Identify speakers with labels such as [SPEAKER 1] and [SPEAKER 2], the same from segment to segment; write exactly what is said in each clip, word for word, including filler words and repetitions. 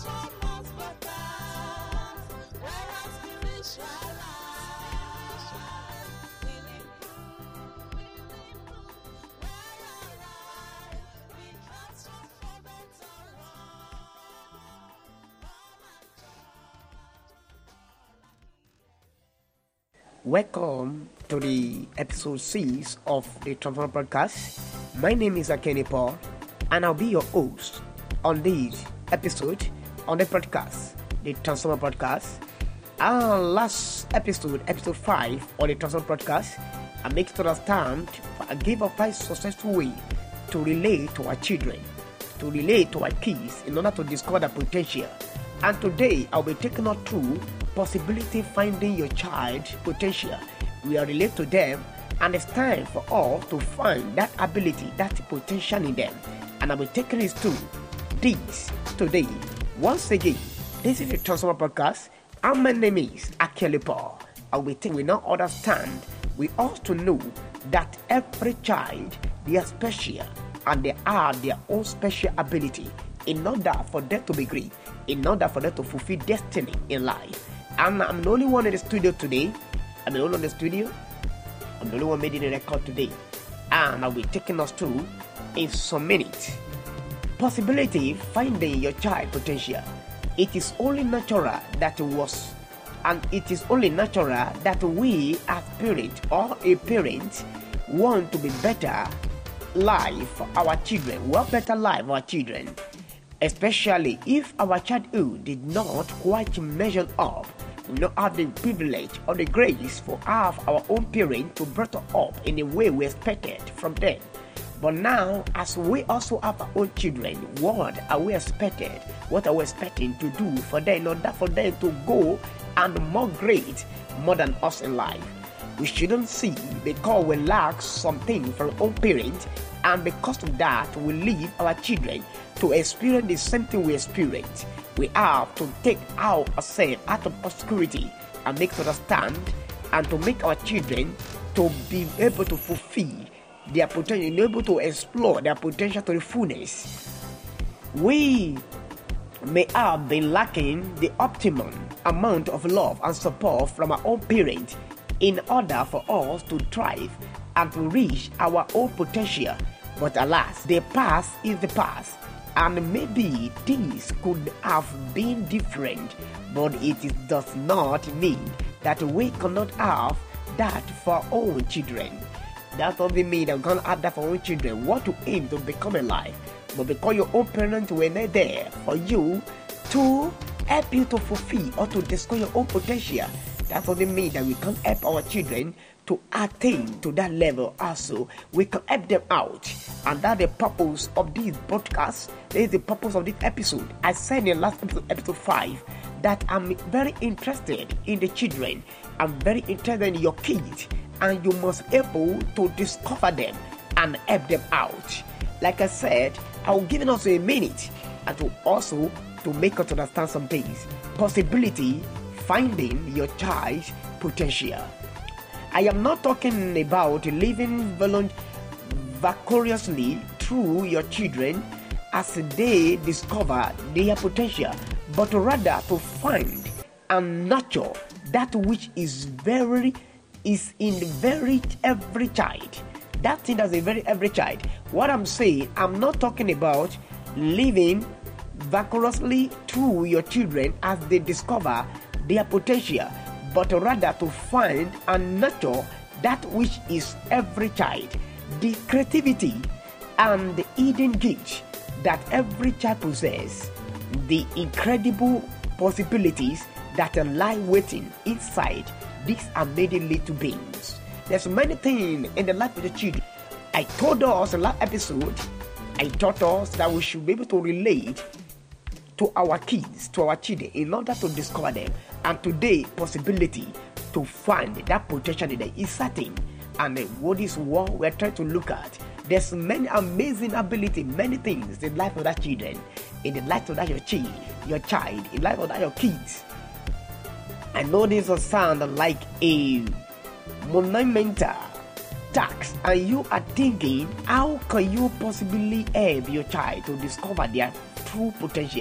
[SPEAKER 1] Welcome to the episode six of the Transformer Podcast. My name is Akeni Paul, and I'll be your host on this episode on the podcast, the Transformer Podcast. Our last episode, episode five on the Transformer Podcast, I make it to understand, I gave a five successful way to relate to our children, to relate to our kids in order to discover their potential. And today I'll be taking us through possibility finding your child potential. We are relate to them, and it's time for all to find that ability, that potential in them. And I'll be taking this through this today. Once again, this is the Transformer Podcast, and my name is Akeli Paul. And we think we now understand, we ought to know that every child, they are special, and they are their own special ability in order for them to be great, in order for them to fulfill destiny in life. And I'm the only one in the studio today. I'm the only one in the studio. I'm the only one making the record today. And I'll be taking us through in some minutes. Possibility finding your child potential. It is only natural that it was, and it is only natural that we as parents or a parent want to be better life for our children. We want better life for our children. Especially if our childhood did not quite measure up, we don't have the privilege or the grace for our, our own parents to bring us up in the way we expected from them. But now, as we also have our own children, what are we expected? What are we expecting to do for them in order for them to go and more great more than us in life? We shouldn't see because we lack something from our own parents, and because of that, we leave our children to experience the same thing we experience. We have to take our ourselves out of obscurity and make to understand, and to make our children to be able to fulfill their potential, be able to explore their potential to the fullness. We may have been lacking the optimum amount of love and support from our own parents in order for us to thrive and to reach our own potential. But alas, the past is the past, and maybe things could have been different, but it is, does not mean that we cannot have that for our own children. That doesn't mean that we're going to have that for our own children. What to aim to become alive, but because your own parents were not there for you to help you to fulfill or to discover your own potential, that doesn't mean that we can't help our children to attain to that level also. We can help them out. And that's the purpose of this broadcast. That is the purpose of this episode. I said in the last episode, episode five, that I'm very interested in the children. I'm very interested in your kids. And you must be able to discover them and help them out. Like I said, I will give us a minute and to also to make us understand some things. Possibility finding your child's potential. I am not talking about living volunt- vicariously through your children as they discover their potential, but rather to find and nurture that which is very is in very every child. That thing that's in very every child. What I'm saying, I'm not talking about living vicariously through your children as they discover their potential, but rather to find and nurture that which is every child, the creativity and the hidden gift that every child possesses, the incredible possibilities that lie waiting inside these amazing little beings. There's many things in the life of the children. I told us in last episode, I taught us that we should be able to relate to our kids, to our children, in order to discover them. And today, possibility to find that potential in them is certain. And what is what we're trying to look at? There's many amazing ability, many things in the life of that children, in the life of that your child, your child, in the life of that your kids. I know this will sound like a monumental task, and you are thinking, how can you possibly help your child to discover their true potential?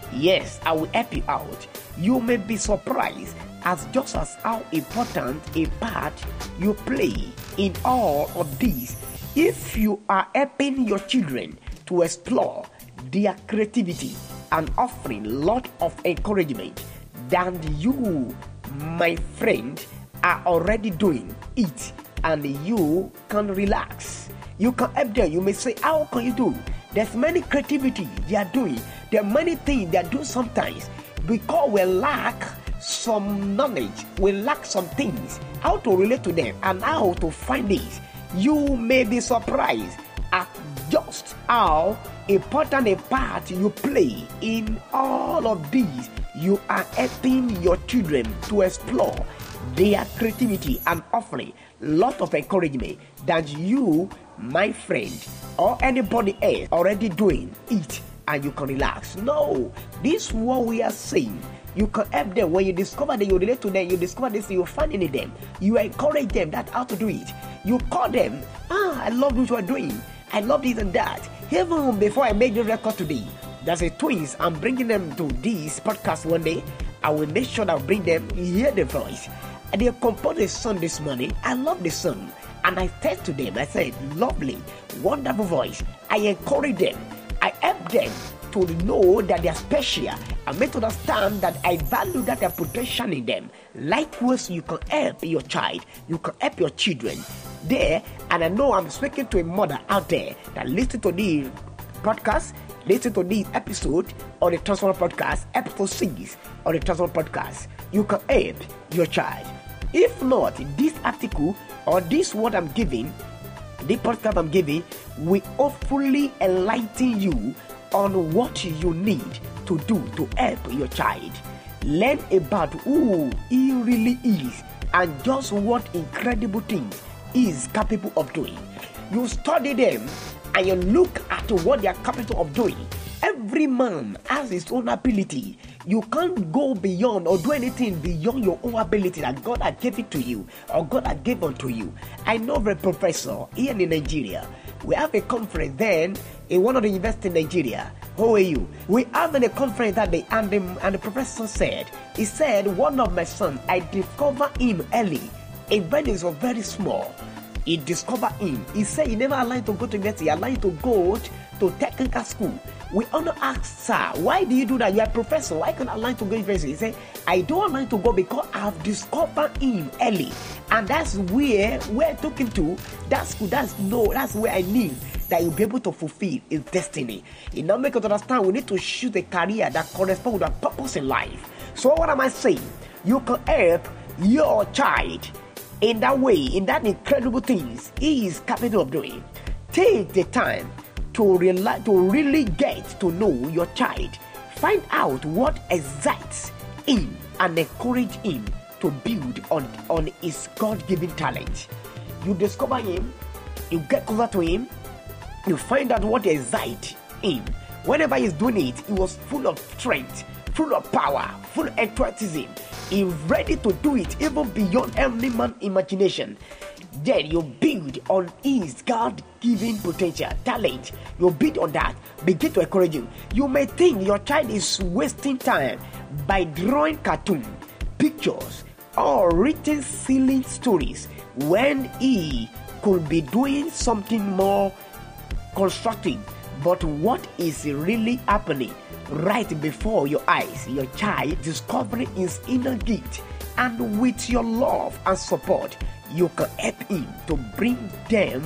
[SPEAKER 1] Yes, I will help you out. You may be surprised as just as how important a part you play in all of these. If you are helping your children to explore their creativity and offering a lot of encouragement, then you, my friend, are already doing it, and you can relax. You can help them. You may say, how can you do? There's many creativity they are doing. There are many things they do sometimes because we lack some knowledge. We lack some things, how to relate to them and how to find this. You may be surprised at just how important a part you play in all of these. You are helping your children to explore their creativity and offering a lot of encouragement that you, my friend, or anybody else already doing it, and you can relax. No, this is what we are saying. You can help them. When you discover that you relate to them, you discover this, you find in them, you encourage them that how to do it. You call them, ah, I love what you are doing. I love this and that. Even before I make the record today, there's a twins. I'm bringing them to this podcast one day. I will make sure that I bring them, hear the voice. And they composed a song this morning. I love the song. And I said to them, I said, lovely, wonderful voice. I encourage them. I help them to know that they are special. I make to understand that I value that their potential in them. Likewise, you can help your child. You can help your children there. And I know I'm speaking to a mother out there that listen to the podcast, listen to this episode on the Transformer Podcast, episode six on the Transformer Podcast. You can help your child. If not, this article or this what I'm giving, the podcast I'm giving, will hopefully enlighten you on what you need to do to help your child. Learn about who he really is and just what incredible things he is capable of doing. You study them and you look at what they are capable of doing. Every man has his own ability. You can't go beyond or do anything beyond your own ability that God has given to you or God has given to you. I know of a professor here in Nigeria. We have a conference then in one of the universities in Nigeria. How are you? We have a conference that day, and the, and the professor said, he said, one of my sons, I discovered him early. When he was very small, he discovered him. He said he never allowed to go to university, he allowed to go to technical school. We only ask, sir, why do you do that? You are a professor. Why can't I allow to go to university? He said, I don't allow to go because I've discovered him early. And that's where where I took him to. That's that's no, that's where I knew that you'll be able to fulfill his destiny. It now make us understand we need to choose a career that corresponds with our purpose in life. So what am I saying? You can help your child in that way, in that incredible things he is capable of doing. Take the time to, reali- to really get to know your child. Find out what excites him and encourage him to build on, on his God-given talent. You discover him, you get closer to him, you find out what excites him. Whenever he's doing it, he was full of strength, full of power, full of enthusiasm. He's ready to do it even beyond every man's imagination. Then you build on his God-given potential, talent. You build on that. Begin to encourage him. You may think your child is wasting time by drawing cartoon, pictures, or written silly stories when he could be doing something more constructive. But what is really happening right before your eyes? Your child discovering his inner gift, and with your love and support, you can help him to bring them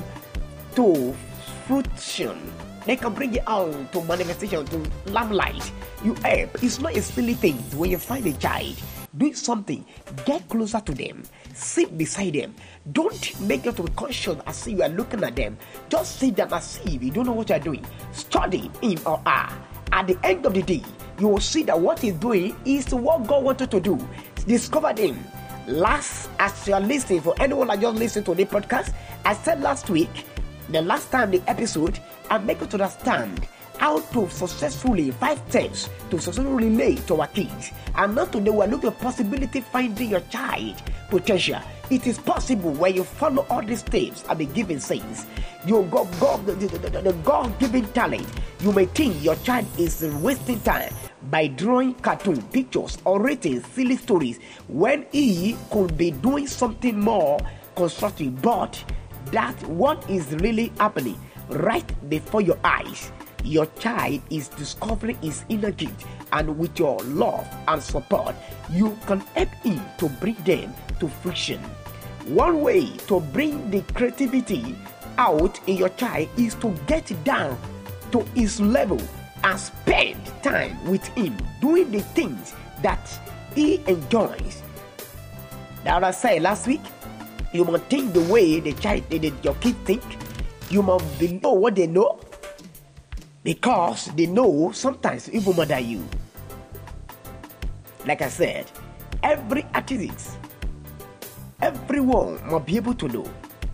[SPEAKER 1] to fruition. They can bring it out to manifestation, to lamplight. You help. It's not a silly thing. When you find a child, do something. Get closer to them. Sit beside them. Don't make it to be conscious as if you are looking at them. Just sit down as if you don't know what you are doing. Study him or her. At the end of the day, you will see that what he's doing is what God wanted to do. Discover him. Last, as you are listening, for anyone that just listened to the podcast, I said last week, the last time the episode, I make you to understand how to successfully, five steps to successfully relate to our kids. And not today, we're looking at possibility finding your child potential. It is possible when you follow all these steps and be given sense. You got God, the, the, the, the God-given talent. You may think your child is wasting time by drawing cartoon pictures or writing silly stories when he could be doing something more constructive. But that what is really happening right before your eyes. Your child is discovering his inner gift, and with your love and support, you can help him to bring them to fruition. One way to bring the creativity out in your child is to get down to his level and spend time with him doing the things that he enjoys. Now, I said last week, you must think the way the child, the, the, your kids think. You must know what they know, because they know sometimes even more than you. Like I said, every artist, everyone must be able to know.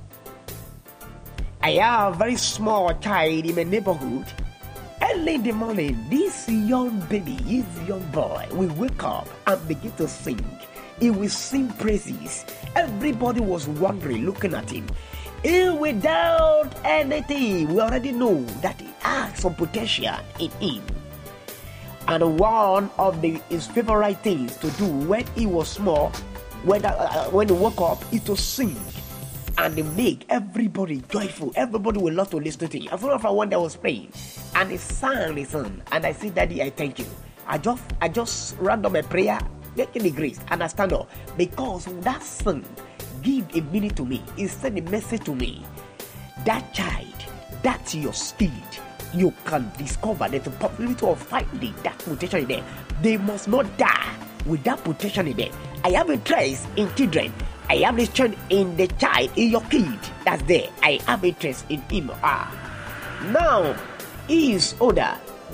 [SPEAKER 1] I have a very small child in my neighborhood. Early in the morning, this young baby, this young boy, will wake up and begin to sing. He will sing praises. Everybody was wondering, looking at him. He, without anything, we already know that he has some potential in him. And one of the, his favorite things to do when he was small, when, uh, when he woke up, is to sing. And they make everybody joyful. Everybody will love to listen to him. I found out one that was playing, and he sang his song. And I said, Daddy, I thank you. I just, I just ran down my prayer, making the grace, and I stand up. Because that song give a meaning to me. It sent a message to me. That child, that's your speed. You can discover that the possibility of finding that potential in them. They must not die with that potential in them. I have interest in children. I have interest in the child, in your kid that's there. I have interest in him or her. Now, he is older.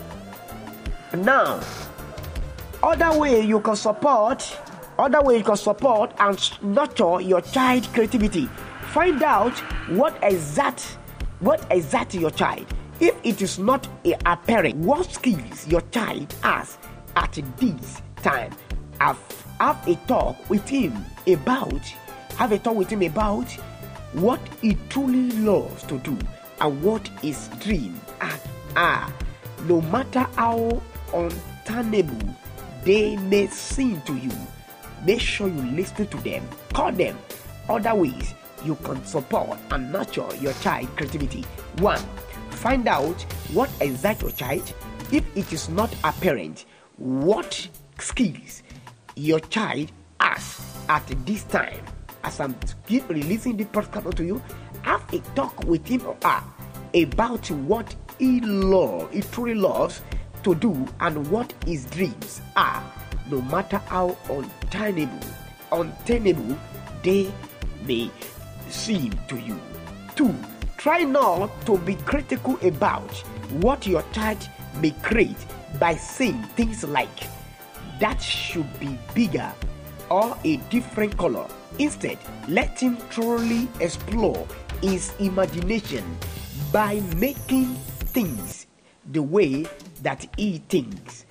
[SPEAKER 1] Now, other way you can support, other way you can support and nurture your child creativity. Find out what exact, what exactly your child. If it is not apparent what skills your child has at this time, have, have a talk with him about, have a talk with him about what he truly loves to do and what his dreams are. No matter how untenable they may seem to you, make sure you listen to them, call them. Other ways you can support and nurture your child creativity. One, find out what exactly your child, if it is not apparent, what skills your child has at this time. As I'm keep releasing the podcast to you, have a talk with him or her about what he loves, he truly loves to do, and what his dreams are, no matter how untenable, untenable they may seem to you. Two, try not to be critical about what your child may create by saying things like, that should be bigger or a different color. Instead, let him truly explore his imagination by making things the way that he thinks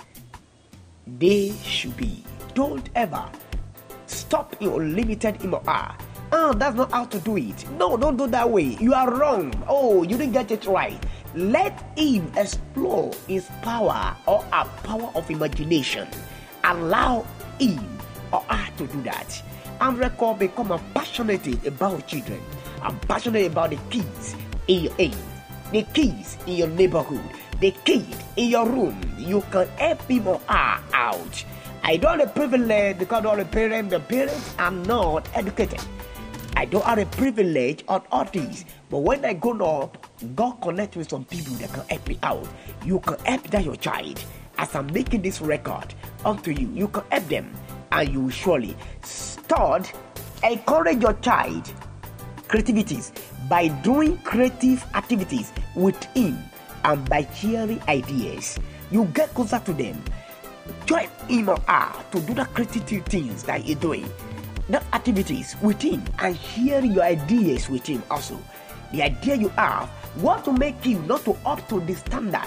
[SPEAKER 1] they should be. Don't ever stop your limited him or her. Oh, that's not how to do it. No, don't do that way. You are wrong. Oh, you didn't get it right. Let him explore his power or a power of imagination. Allow him or her to do that. And record, become a passionate about children. I'm passionate about the kids in your age, the kids in your neighborhood, the kid in your room. You can help him or her out. I don't have a privilege because all the parents, the parents are not educated. I don't have a privilege on all these. But when I go up, God connect with some people that can help me out. You can help that your child. As I'm making this record unto you, you can help them. And you will surely start, encourage your child creativities by doing creative activities with him and by sharing ideas. You get closer to them. Join him or her to do the creative things that you're doing, the activities with him, and share your ideas with him also. The idea you have, what to make him not to up to the standard,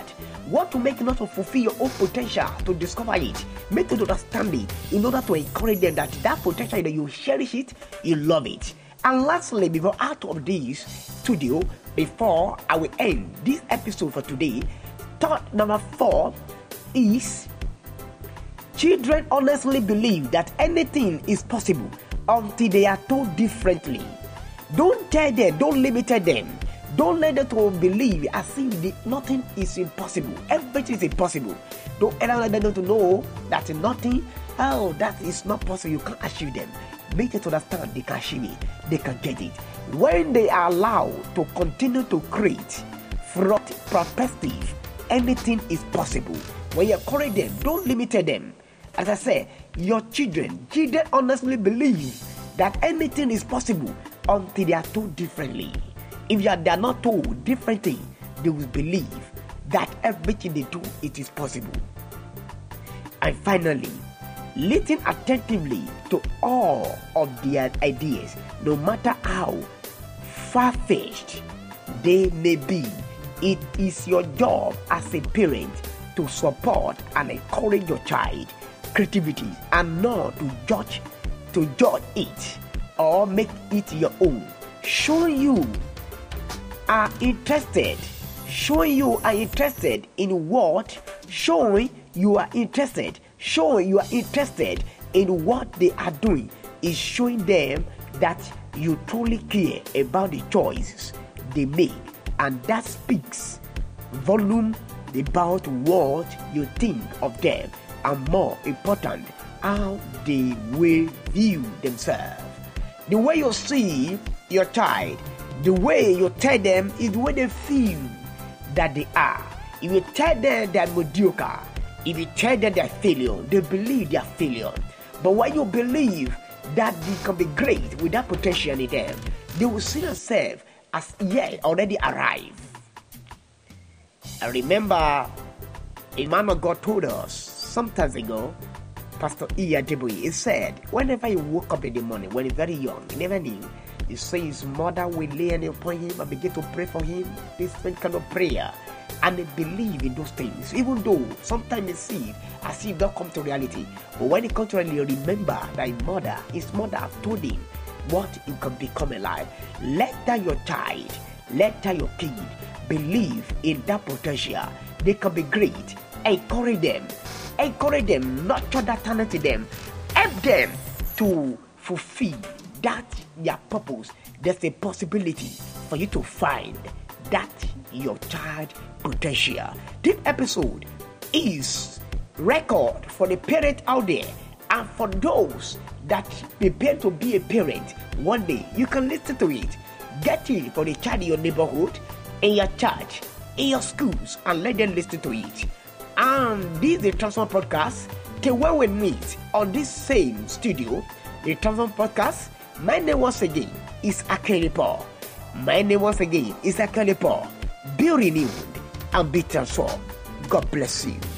[SPEAKER 1] What to make in order to fulfill your own potential, to discover it, make it understand it, in order to encourage them that that potential, that you cherish it, you love it. And lastly, before out of this studio, before I will end this episode for today, thought number four is children honestly believe that anything is possible until they are told differently. Don't tell them, don't limit them. Don't let them to believe as if the, nothing is impossible. Everything is impossible. Don't ever let them to know that nothing, oh, that is not possible. You can't achieve them. Make them to understand they can achieve it. They can get it. When they are allowed to continue to create from perspective, anything is possible. When you encourage them, don't limit them. As I say, your children, children honestly believe that anything is possible until they are told differently. If you are, they are not told differently, they will believe that everything they do, it is possible. And finally, listen attentively to all of their ideas, no matter how far-fetched they may be. It is your job as a parent to support and encourage your child creativity and not to judge to judge it or make it your own. Show you are interested, showing you are interested in what, showing you are interested, showing you are interested in what they are doing is showing them that you truly care about the choices they make, and that speaks volume about what you think of them, and more important, how they will view themselves. The way you see your child, the way you tell them is the way they feel that they are. If you tell them they're mediocre, if you tell them they're failure, they believe they're failure. But when you believe that they can be great with that potential in them, they will see themselves as yet already arrived. I remember a man of God told us some time ago, Pastor Iya Deboye, he said, whenever he woke up in the morning, when he's very young, he never knew, he said his mother will lay hands upon him and begin to pray for him, this kind of prayer. And they believe in those things, even though sometimes they see it as if they come to reality. But when it comes to reality, remember that his mother, his mother have told him what he can become alive. Let that your child, let that your kid believe in that potential. They can be great. Encourage them. Encourage them, nurture that talent in them. Help them to fulfill that their purpose. There's a possibility for you to find that your child potential. This episode is record for the parent out there, and for those that prepare to be a parent one day. You can listen to it. Get it for the child in your neighborhood, in your church, in your schools, and let them listen to it. And this is the Transform Podcast. Till when we meet on this same studio, the Transform Podcast, my name once again is Akeni Paul. My name once again is Akeni Paul. Be renewed and be transformed. God bless you.